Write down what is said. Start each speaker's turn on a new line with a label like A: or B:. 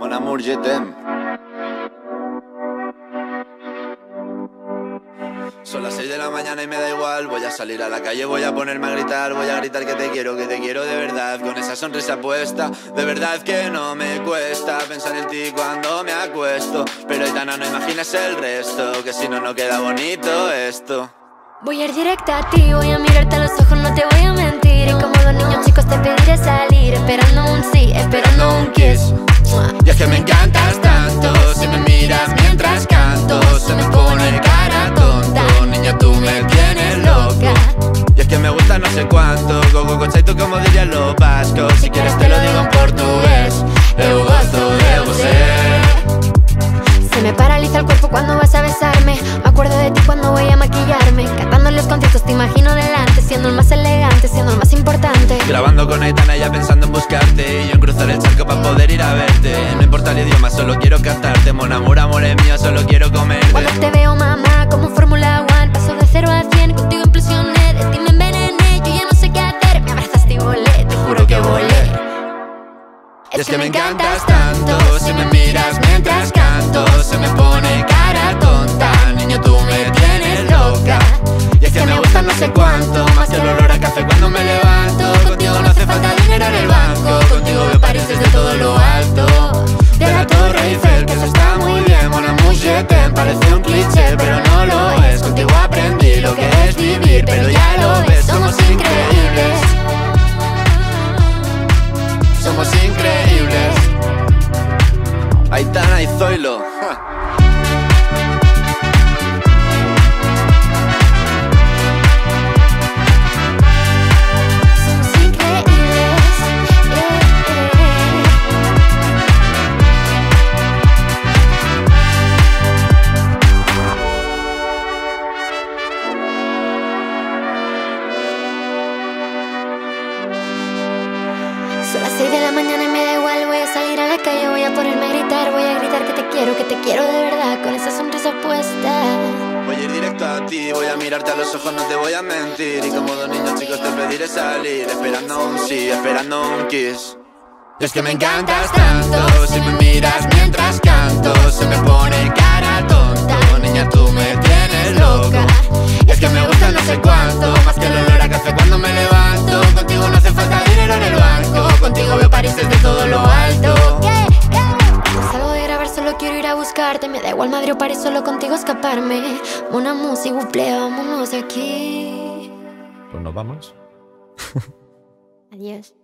A: Mon amour, je t'aime. Son las 6 de la mañana y me da igual. Voy a salir a la calle, voy a ponerme a gritar. Voy a gritar que te quiero de verdad. Con esa sonrisa puesta, de verdad que no me cuesta pensar en ti cuando me acuesto. Pero Aitana, no imaginas el resto, que si no, no queda bonito esto.
B: Voy a ir directa a ti, voy a mirarte a los ojos, no te voy a mentir. Y como dos niños chicos te pediré salir, esperando un sí, esperando un kiss.
A: Y es que me encantas tanto, si me miras mientras canto, se me pone cara tonta. Niña, tú me tienes loca. Y es que me gusta no sé cuánto, go cochai, tú como dirían los vascos. Si quieres te lo digo en portugués, eu gosto de você.
B: Se me paraliza el cuerpo cuando vas a besarme. Me acuerdo de ti cuando voy a maquillarme. Cantando en los conciertos te imagino delante, siendo el más elegante, siendo el más importante.
A: Grabando con Aitana ya pensando en buscarte, y yo en cruzar el charco para poder ir a verte. No importa el idioma, solo quiero cantarte. Mon amour, amor es mío, solo quiero comerte.
B: Cuando te veo, mamá, como en Fórmula 1, paso de 0 a 100, contigo impresioné. De ti me envenené, yo ya no sé qué hacer. Me abrazaste y volé, te juro que volé.
A: Es que me encantas tanto, si me miras mientras canto, se me pone cara tonta. Niño, tú me tienes loca. Y es que me gusta no sé cuánto, más que el olor a café cuando me levanto. Contigo no hace falta dinero en el banco, contigo veo París desde todo lo alto. De la Torre Eiffel, que eso está muy bien. Mon amour, je t'aime, parece un cliché, pero no lo es. Contigo aprendí lo que es vivir, pero ya lo ves, somos increíbles. Somos increíbles. Aitana y Zoilo.
B: Somos increíbles, Son las 6 de la mañana y me da igual. Voy a salir a la calle, voy a ponerme a gritar. Voy a gritar que te quiero de verdad, con esa sonrisa puesta.
A: Voy a ir directo a ti, voy a mirarte a los ojos, no te voy a mentir. Y como dos niños chicos te pediré salir, esperando un sí, esperando un kiss. Y es que me encantas tanto, si me miras mientras canto, se me pone cara tonta. Niña, tú me tienes loca. Y es que me gusta no sé cuánto, más que el olor a café cuando me levanto. Contigo no hace falta dinero en el banco, contigo veo París desde todo lo alto.
B: No salgo de grabar, solo quiero ir a buscarte. Me da igual Madrid o París, solo contigo escaparme. Una música, buple, vámonos de aquí.
C: Pues nos vamos.
B: Adiós.